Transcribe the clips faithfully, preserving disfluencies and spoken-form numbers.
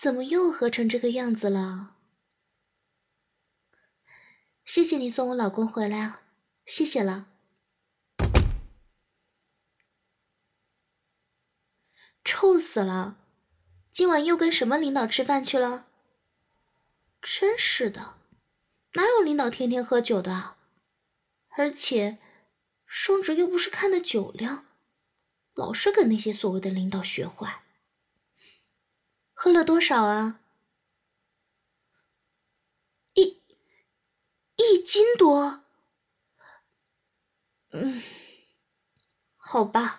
怎么又喝成这个样子了？谢谢你送我老公回来啊，谢谢了。臭死了，今晚又跟什么领导吃饭去了？真是的，哪有领导天天喝酒的啊？而且升职又不是看的酒量，老是跟那些所谓的领导学坏。喝了多少啊？一一斤多。嗯，好吧。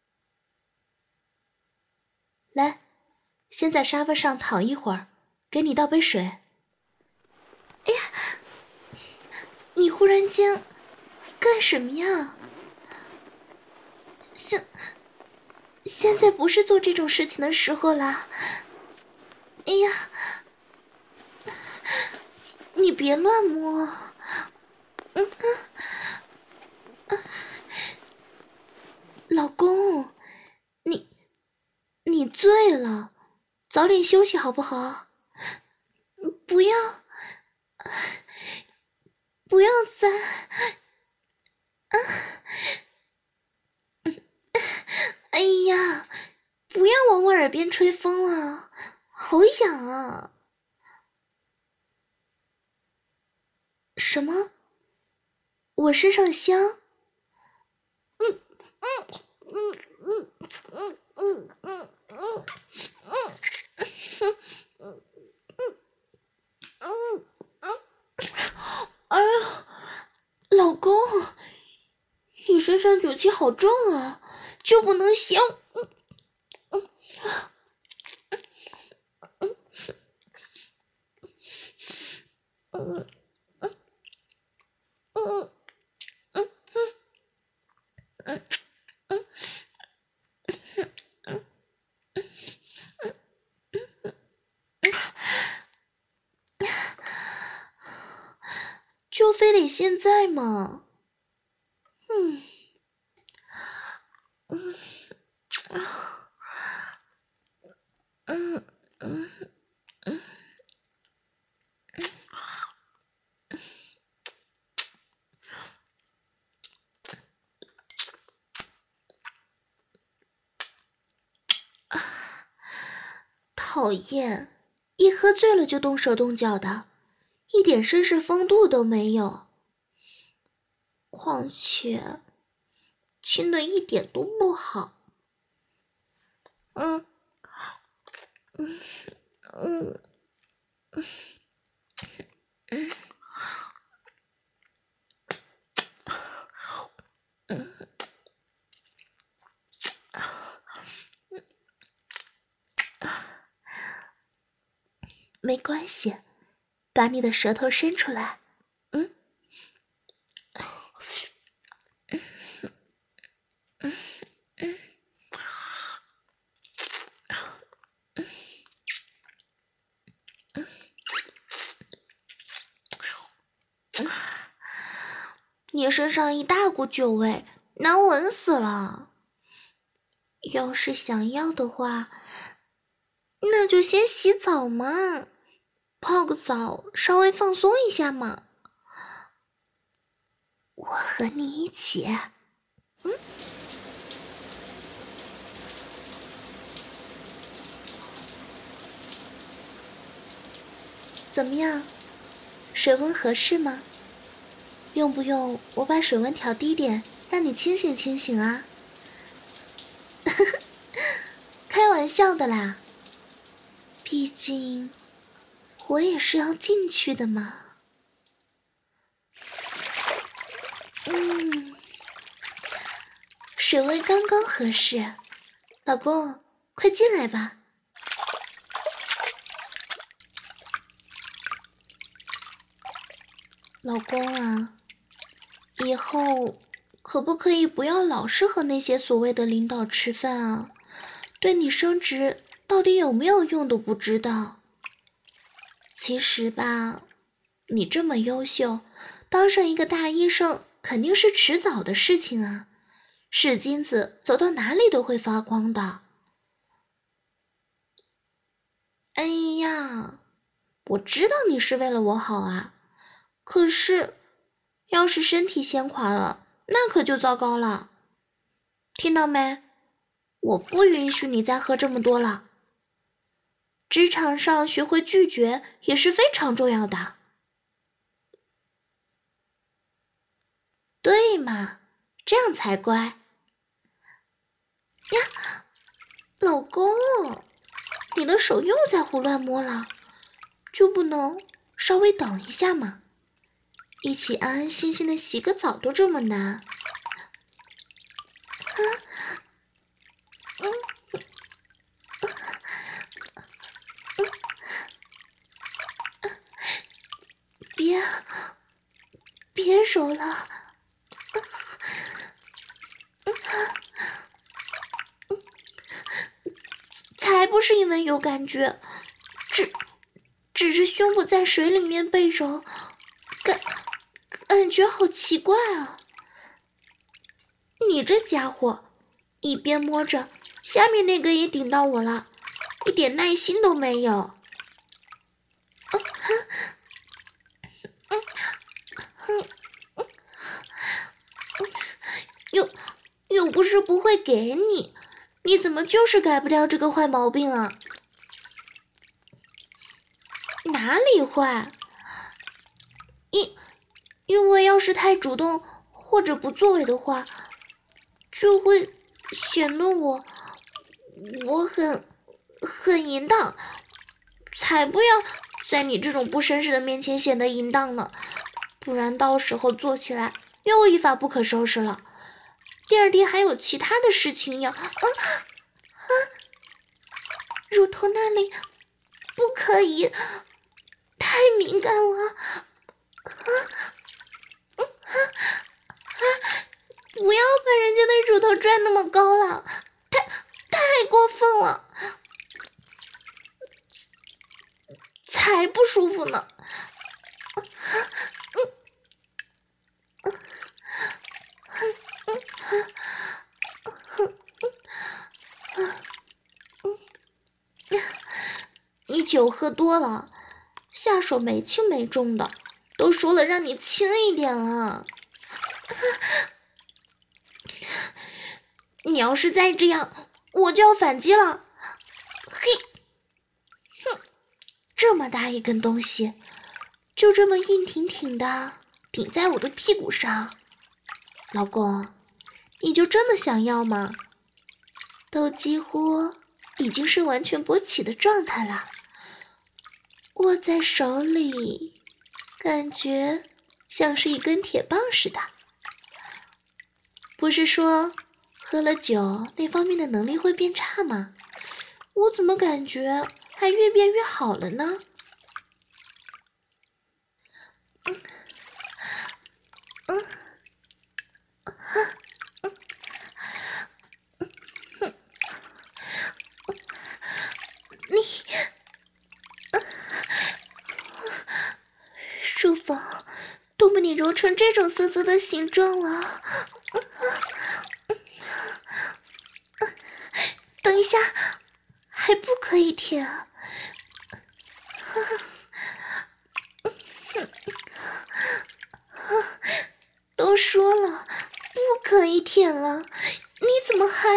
来，先在沙发上躺一会儿，给你倒杯水。哎呀，你忽然间干什么呀？现现在不是做这种事情的时候啦。哎呀，你别乱摸。嗯嗯，老公，你你醉了，早点休息好不好？不要，不要再，啊，哎呀，不要往我耳边吹风了，好痒啊！什么？我身上香？嗯嗯嗯嗯嗯嗯嗯嗯嗯嗯嗯嗯，哎呀，老公，你身上酒气好重啊，就不能香？嗯嗯嗯嗯嗯嗯嗯嗯。就非得现在吗？嗯嗯嗯嗯嗯，讨厌！一喝醉了就动手动脚的，一点绅士风度都没有。况且亲的一点都不好。嗯嗯嗯嗯嗯嗯，没关系，把你的舌头伸出来。嗯嗯嗯嗯嗯，你身上一大股酒味，难闻死了。要是想要的话，那就先洗澡嘛，泡个澡，稍微放松一下嘛。我和你一起。嗯，怎么样？水温合适吗？用不用我把水温调低点，让你清醒清醒啊？开玩笑的啦，毕竟我也是要进去的嘛。嗯，水温刚刚合适，老公，快进来吧。老公啊，以后可不可以不要老是和那些所谓的领导吃饭啊？对你升职到底有没有用都不知道。其实吧，你这么优秀，当上一个大医生肯定是迟早的事情啊。是金子走到哪里都会发光的。哎我知道你是为了我好啊，可是要是身体先垮了，那可就糟糕了。听到没？我不允许你再喝这么多了。职场上学会拒绝也是非常重要的。对嘛，这样才乖。呀，老公，你的手又在胡乱摸了，就不能稍微等一下吗？一起安安心心的洗个澡都这么难。啊，嗯，嗯，别，别揉了。才不是因为有感觉，只只是胸部在水里面被揉，感感觉好奇怪啊！你这家伙，一边摸着，下面那个也顶到我了，一点耐心都没有。嗯嗯嗯嗯嗯，又又不是不会给你。你怎么就是改不掉这个坏毛病啊？哪里坏？因因为要是太主动或者不作为的话，就会显得我我很很淫荡，才不要在你这种不绅士的面前显得淫荡呢，不然到时候做起来又一发不可收拾了。第二天还有其他的事情要……啊啊！乳头那里不可以，太敏感了。啊啊啊！不要把人家的乳头拽那么高了，太太过分了，才不舒服呢。你酒喝多了，下手没轻没重的，都说了让你轻一点了。你要是再这样，我就要反击了。嘿，哼，这么大一根东西，就这么硬挺挺的顶在我的屁股上，老公，你就这么想要吗？都几乎已经是完全勃起的状态了，握在手里，感觉像是一根铁棒似的。不是说喝了酒那方面的能力会变差吗？我怎么感觉还越变越好了呢？嗯嗯嗯，你舒服，都被你揉成这种色色的形状了。等一下，还不可以舔。都说了不可以舔了，你怎么还……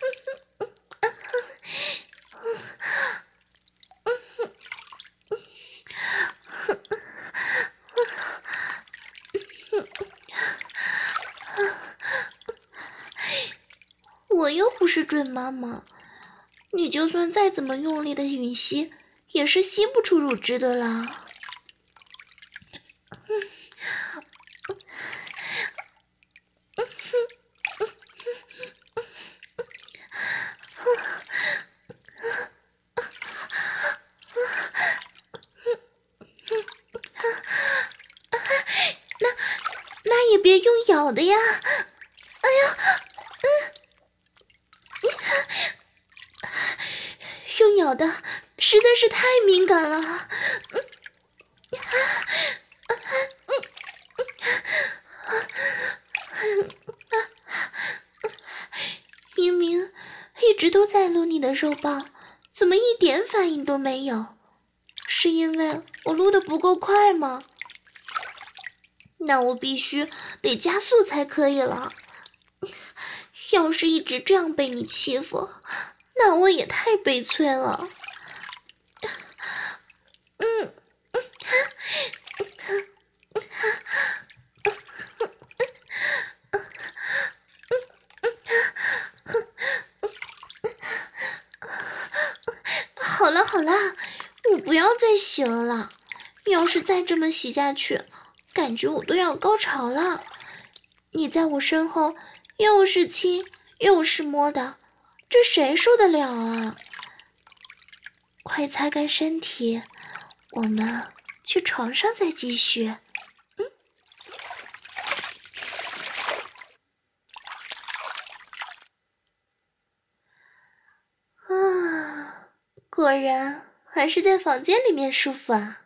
我又不是准妈妈，你就算再怎么用力的吮吸，也是吸不出乳汁的啦。那那也别用咬的呀！哎呀，嗯，用咬的实在是太敏感了。嗯，明明一直都在撸你的肉棒，怎么一点反应都没有？ 是因为我撸得不够快吗？那我必须得加速才可以了。要是一直这样被你欺负，那我也太悲催了。嗯，好了好了，你不要再洗了啦！要是再这么洗下去，感觉我都要高潮了。你在我身后又是亲又是摸的，这谁受得了啊？快擦干身体，我们去床上再继续。嗯，啊，果然还是在房间里面舒服啊。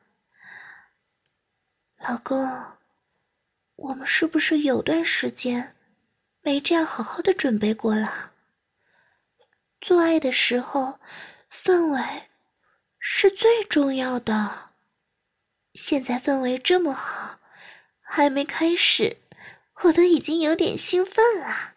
老公，我们是不是有段时间没这样好好的准备过了？做爱的时候，氛围是最重要的。现在氛围这么好，还没开始，我都已经有点兴奋了。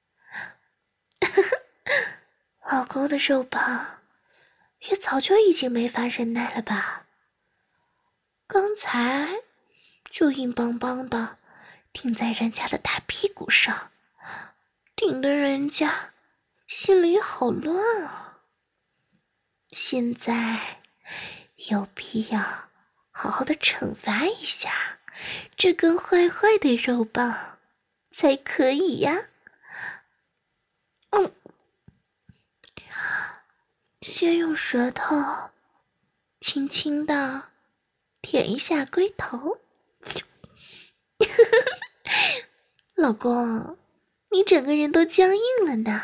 老公的肉棒也早就已经没法忍耐了吧？刚才就硬邦邦的顶在人家的大屁股上，顶得人家心里好乱啊。现在有必要好好的惩罚一下这根坏坏的肉棒才可以呀。嗯，先用舌头轻轻的舔一下龟头。老公，你整个人都僵硬了呢。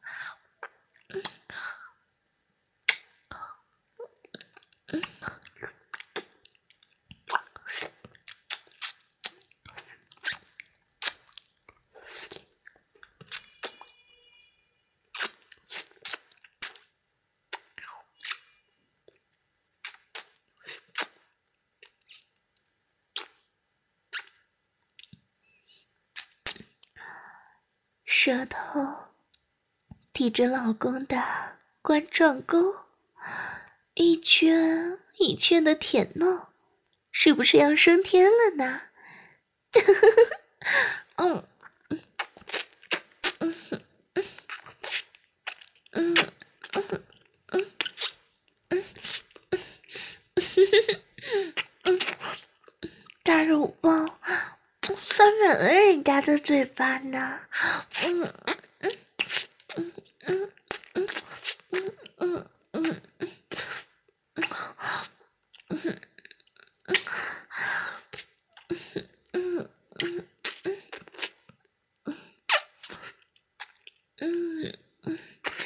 舌头抵着老公的冠状沟，一圈一圈的舔弄，是不是要升天了呢？嗯嗯嗯嗯嗯嗯，大肉棒酸软了人家的嘴巴呢。嗯嗯嗯嗯嗯嗯嗯嗯嗯嗯嗯嗯。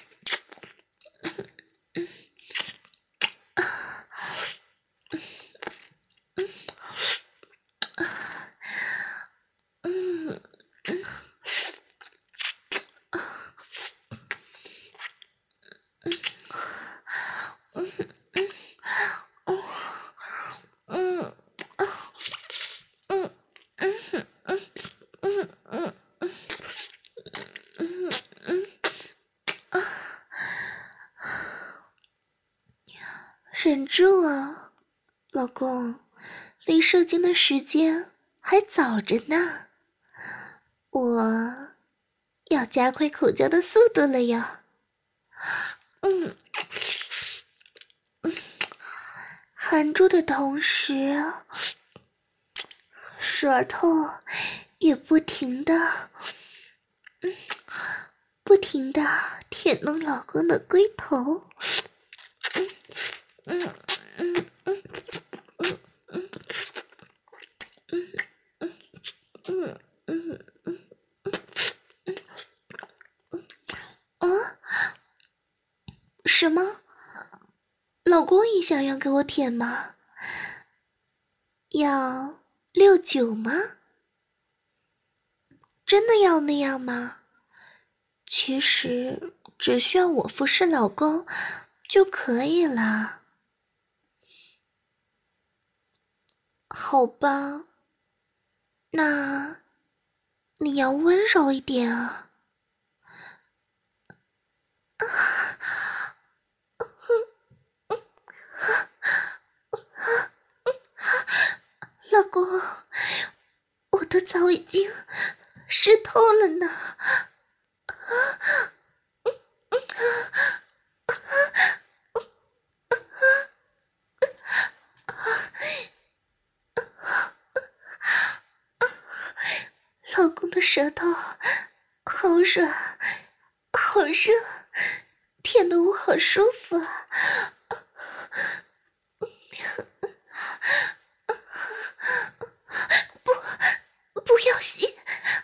忍住啊，老公，离射精的时间还早着呢，我要加快口交的速度了呀。嗯，含住的同时，舌头也不停的，嗯，不停的舔弄老公的龟头。嗯嗯嗯嗯嗯嗯嗯嗯嗯嗯啊！什么？老公也想要给我舔吗？要六九吗？真的要那样吗？其实只需要我服侍老公就可以了。 好吧，那你要温柔一点啊。老公，我的澡已经湿透了呢。老公的舌头好软，好热，舔得我好舒服啊。不，不要洗。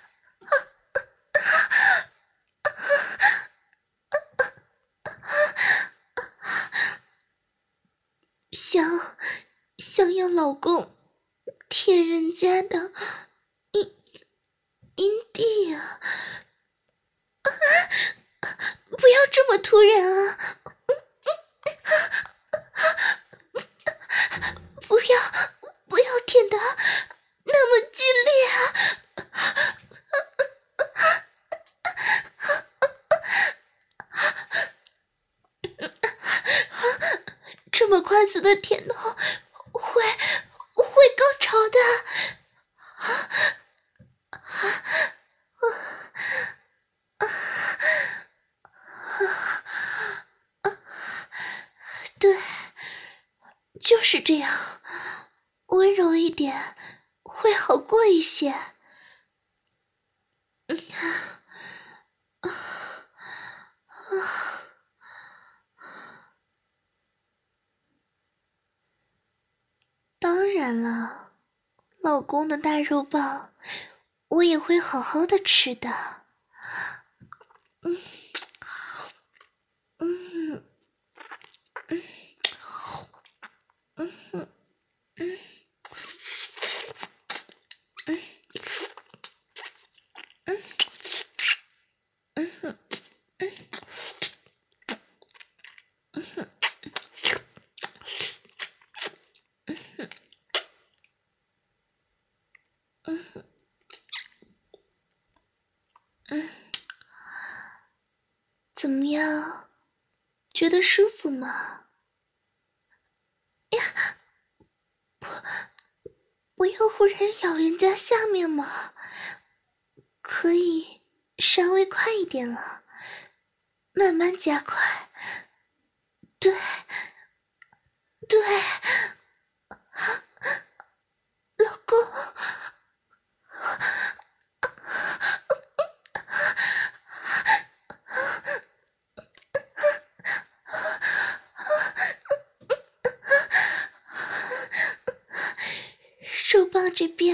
想想要老公舔人家的阴阴蒂啊！不要这么突然啊！不要不要舔的那么激烈啊！这么快速的舔到会会高潮的。对，就是这样，温柔一点会好过一些。嗯啊啊！当然了，老公的大肉棒，我也会好好的吃的。嗯嗯嗯嗯嗯嗯嗯嗯嗯嗯嗯嗯嗯，怎么样？觉得舒服吗？不要忽然咬人家下面嘛，可以稍微快一点了，慢慢加快。对，对，老公，手棒这边，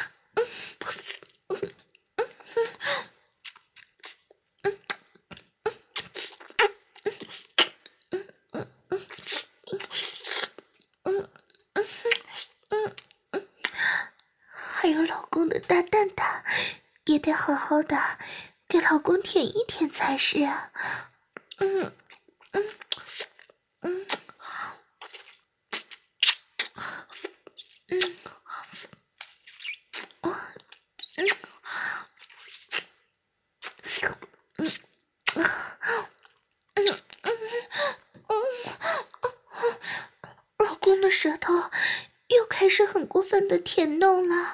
还有老公的大蛋蛋，也得好好的给老公舔一舔才是啊。嗯嗯嗯嗯老公的舌头又开始很过分的舔弄了。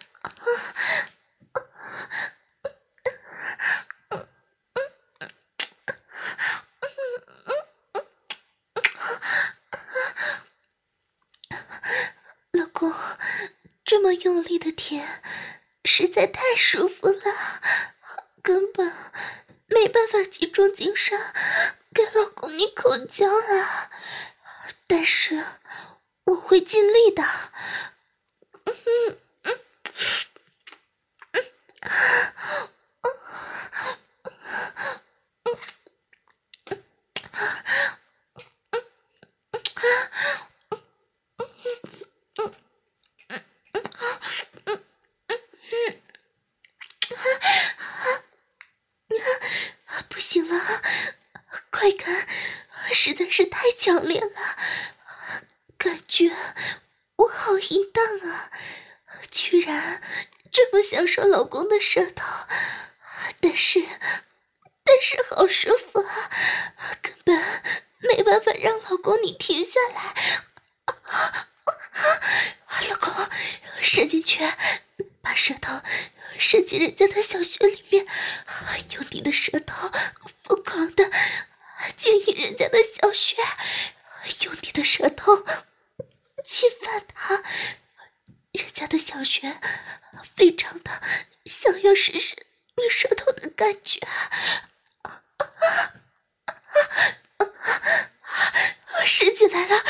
老公这么用力的舔实在太舒服了，根本没办法集中精神给老公你口交了，但是我会尽力的。嗯嗯不行了，快感实在是太强烈了，感觉我好淫荡啊，居然这么享受老公的舌头，但是但是好舒服啊，根本没办法让老公你停下来。老公，伸进去，把舌头伸进人家的小穴里面，用你的舌头疯狂的经营人家的小穴，用你的舌头侵犯他，人家的小穴非常的想要试试你舌头的感觉。伸进来了，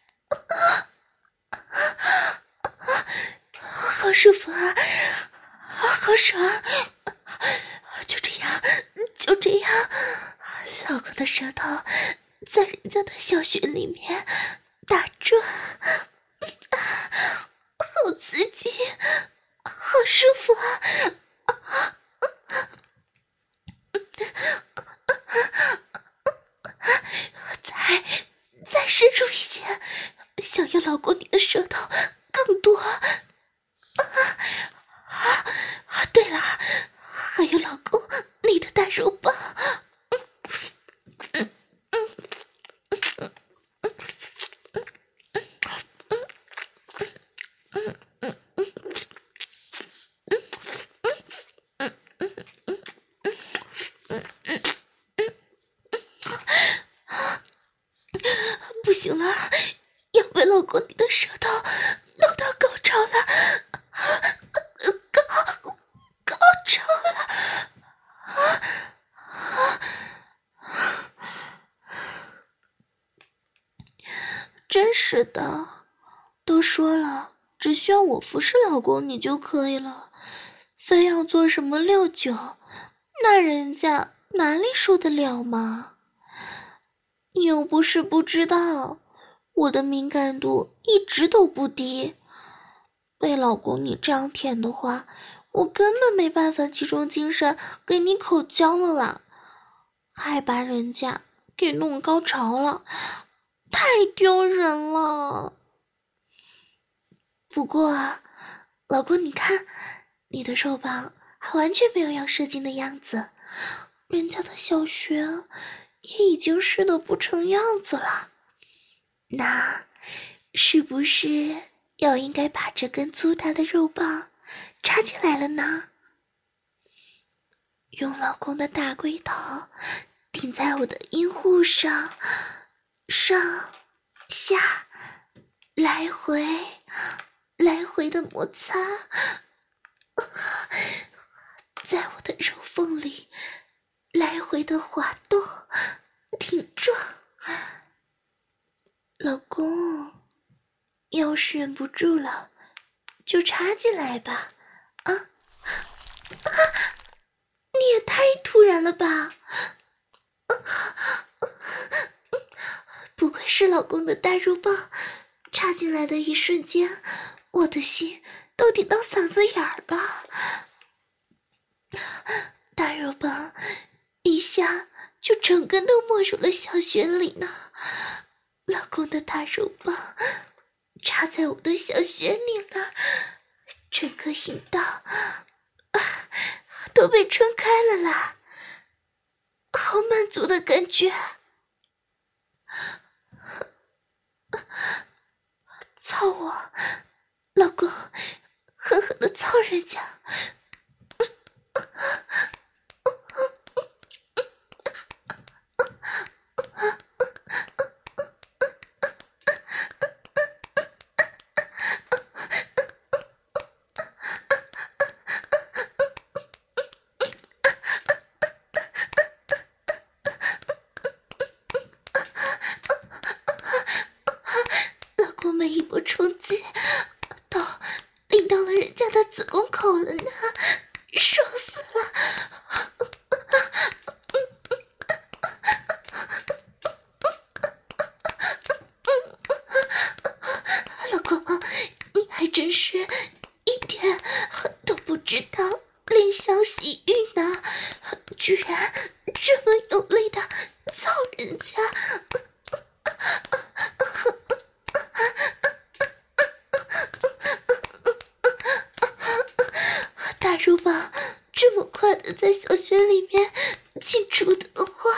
好舒服啊，好爽，就这样就这样，老公的舌头在人家的小穴里面打转，好刺激，好舒服啊！再再深入一些，想要老公你的舌头更多。啊啊！对了，还有老公你的大肉棒。嗯嗯嗯嗯嗯不行了，要被老公你的舌头弄到高潮了，高高潮了！真是的，都说了，只需要我服侍老公你就可以了，非要做什么六九，那人家哪里受得了嘛？你又不是不知道，我的敏感度一直都不低，被老公你这样舔的话，我根本没办法集中精神给你口交了啦，还把人家给弄高潮了，太丢人了。不过啊，老公你看，你的肉棒还完全没有要射精的样子，人家的小穴也已经湿得不成样子了，那是不是要应该把这根粗大的肉棒插进来了呢？用老公的大龟头顶在我的阴户上，上下来回来回的摩擦，在我的肉缝里来回的滑动挺撞。老公，要是忍不住了就插进来吧。啊啊，你也太突然了吧！不愧是老公的大肉棒，插进来的一瞬间，我的心都顶到嗓子眼儿了。大肉棒一下就整根都没入了小穴里呢，老公的大肉棒插在我的小穴里呢，整个阴道啊都被撑开了啦，好满足的感觉。操我，老公，狠狠的操人家！ 快的在小穴里面进出的话，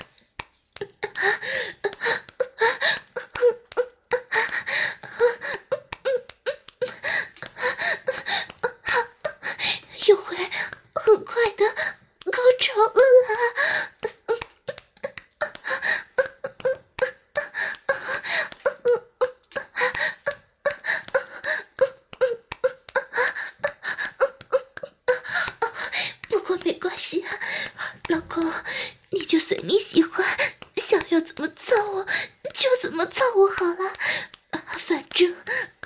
又会很快的高潮了啦。不过没关系，老公，你就随你喜欢，想要怎么操我就怎么操我好了，反正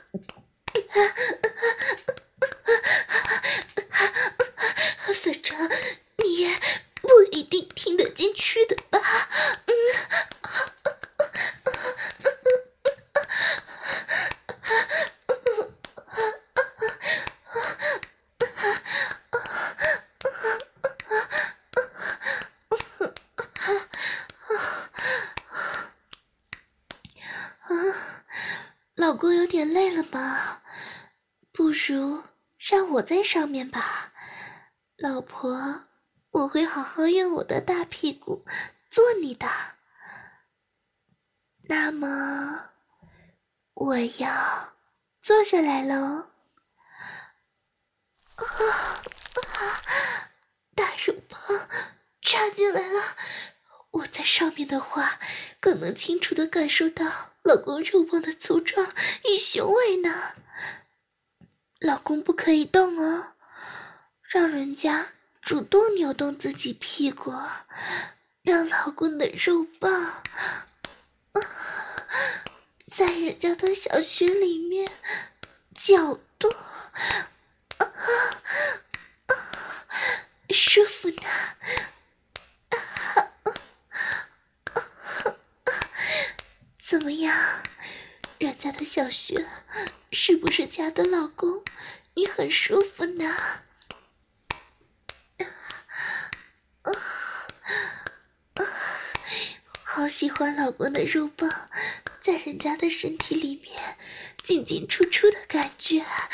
反正你也不一定听得进去的吧。嗯老公有点累了吧？不如让我在上面吧。老婆，我会好好用我的大屁股做你的。那么，我要坐下来喽。啊啊！大乳棒插进来了，我在上面的话，更能清楚地感受到老公肉棒的粗壮与雄伟呢。老公不可以动哦，让人家主动扭动自己屁股，让老公的肉棒、啊、在人家的小穴里面搅动，啊啊、舒服呢。怎么样，人家的小穴是不是夹的老公你很舒服呢？好喜欢老公的肉棒在人家的身体里面进进出出的感觉。啊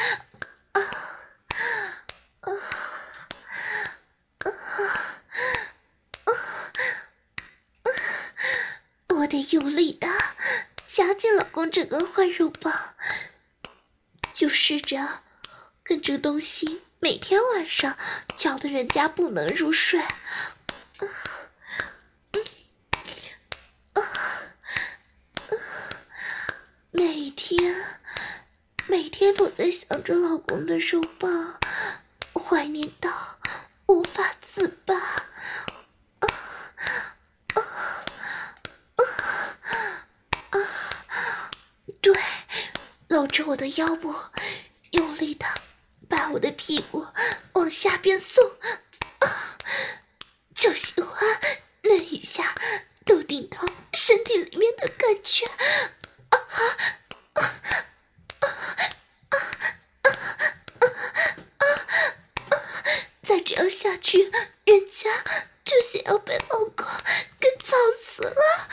啊啊啊！我得用力的夹紧老公这根坏肉棒，就试着跟这东西每天晚上搅得人家不能入睡。每天每天都在想着老公的肉棒，怀念到无法自拔。啊啊啊啊！对，搂着我的腰部，用力的把我的屁股往下边送，啊，就喜欢那一下都顶到身体里面的感觉。啊啊啊啊啊！再这样下去，人家就想要被老公给操死了。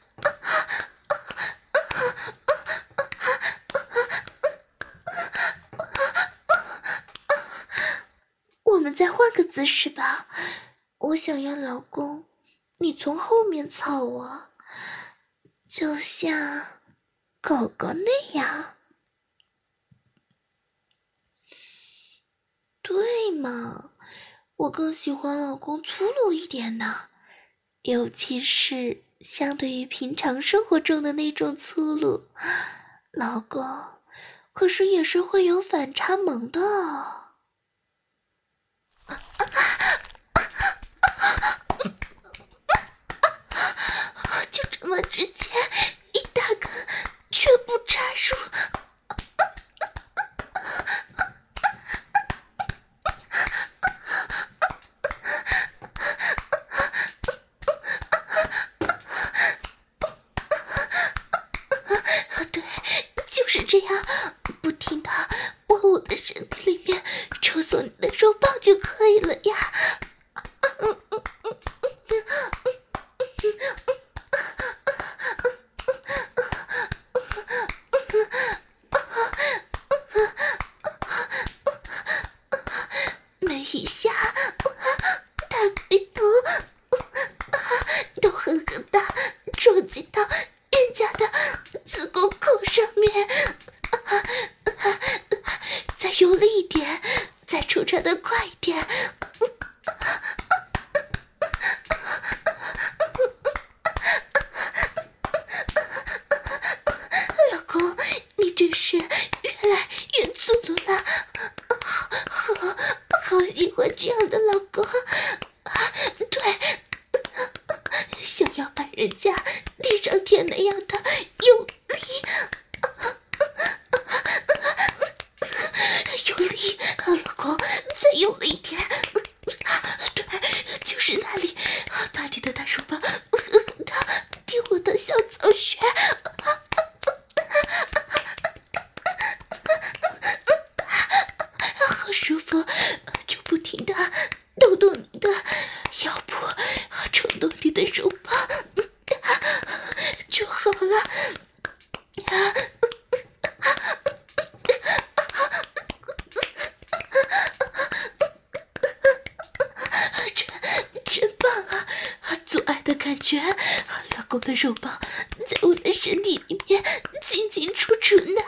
我们再换个姿势吧，我想要老公你从后面操我，就像狗狗那样。对嘛，我更喜欢老公粗鲁一点呢，尤其是相对于平常生活中的那种粗鲁，老公可是也是会有反差萌的哦。就这么直接一大根全部插入，对，就是这样，不停的往我的身体里面抽送你的肉棒就可以了呀。每一下感觉老公的肉棒在我的身体里面进进出出呢。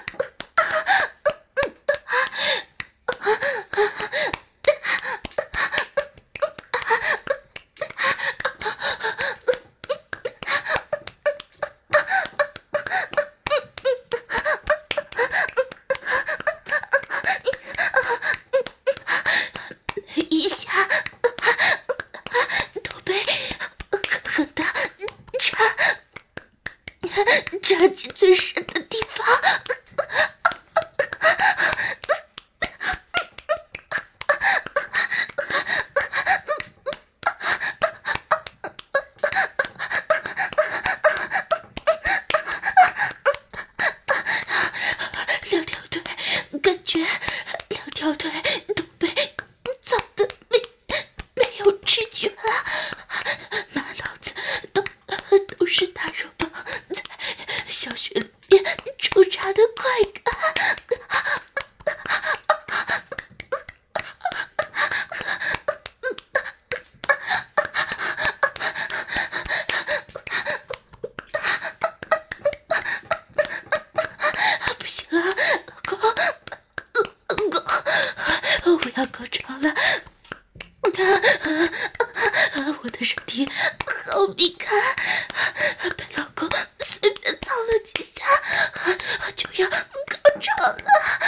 扎进最深的地方，两条腿，感觉两条腿都被操得没没有知觉了，满脑子都都是大肉棒在小穴里面抽插的快感。不行了，老公，老公，我要高潮了！我的身体好敏感，被老公随便操了几下就要高潮了。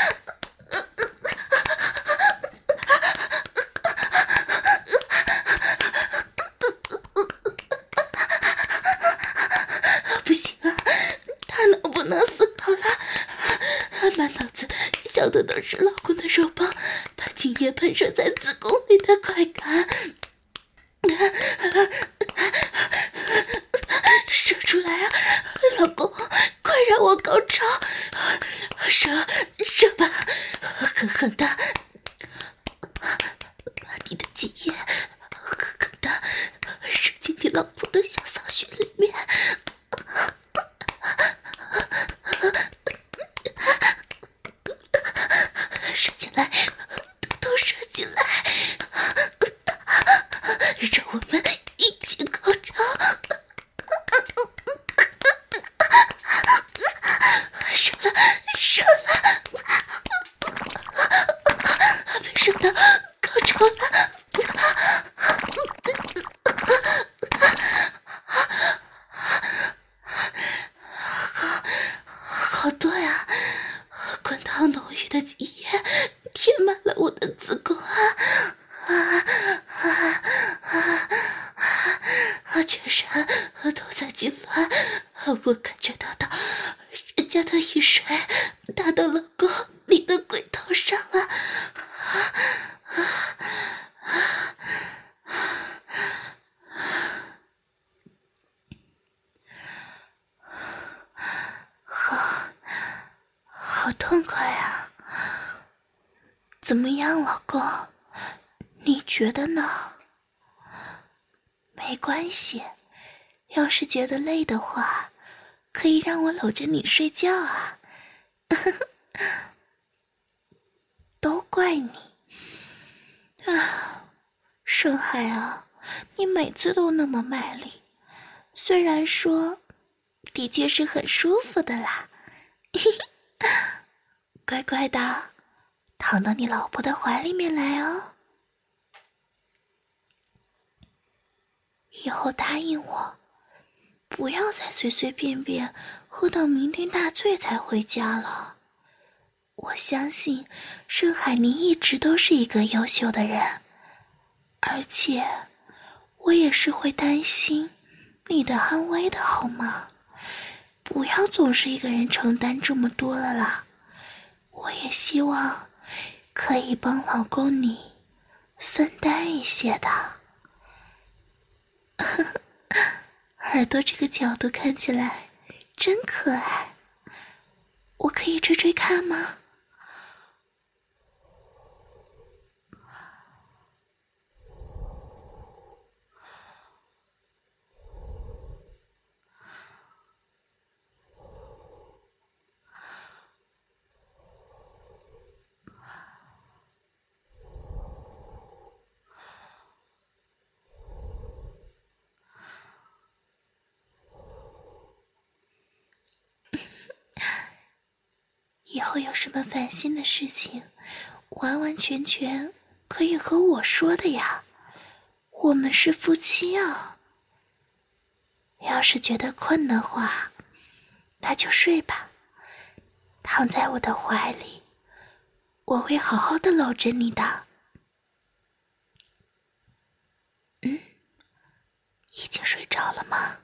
不行啊，大脑不能思考了，满脑子想的都是老公的肉棒把精液喷射在子宫里的快感。射出来啊，老公，快让我高潮！射射吧，狠狠的，把你的精液狠狠的射进你老婆的小骚穴里面。射进来，都都射进来，让我们一起高潮！射了，射了，被射到高潮了！好，好多呀！滚烫浓郁的精液填满了我的子宫啊！啊啊啊啊！全身都在痉挛，我感觉得到人家的雨水打到老公你的龟头上了。好，好痛快啊！怎么样，老公？你觉得呢？没关系，要是觉得累的话，可以让我搂着你睡觉啊。都怪你啊，盛海啊，你每次都那么卖力，虽然说的确是很舒服的啦。乖乖的躺到你老婆的怀里面来哦。以后答应我，不要再随随便便喝到酩酊大醉才回家了。我相信盛海你一直都是一个优秀的人，而且我也是会担心你的安危的，好吗？不要总是一个人承担这么多了啦。我也希望可以帮老公你分担一些的。耳朵这个角度看起来真可爱，我可以吹吹看吗？ 以后有什么烦心的事情，完完全全可以和我说的呀。我们是夫妻啊。要是觉得困的话，那就睡吧，躺在我的怀里，我会好好的搂着你的。嗯，已经睡着了吗？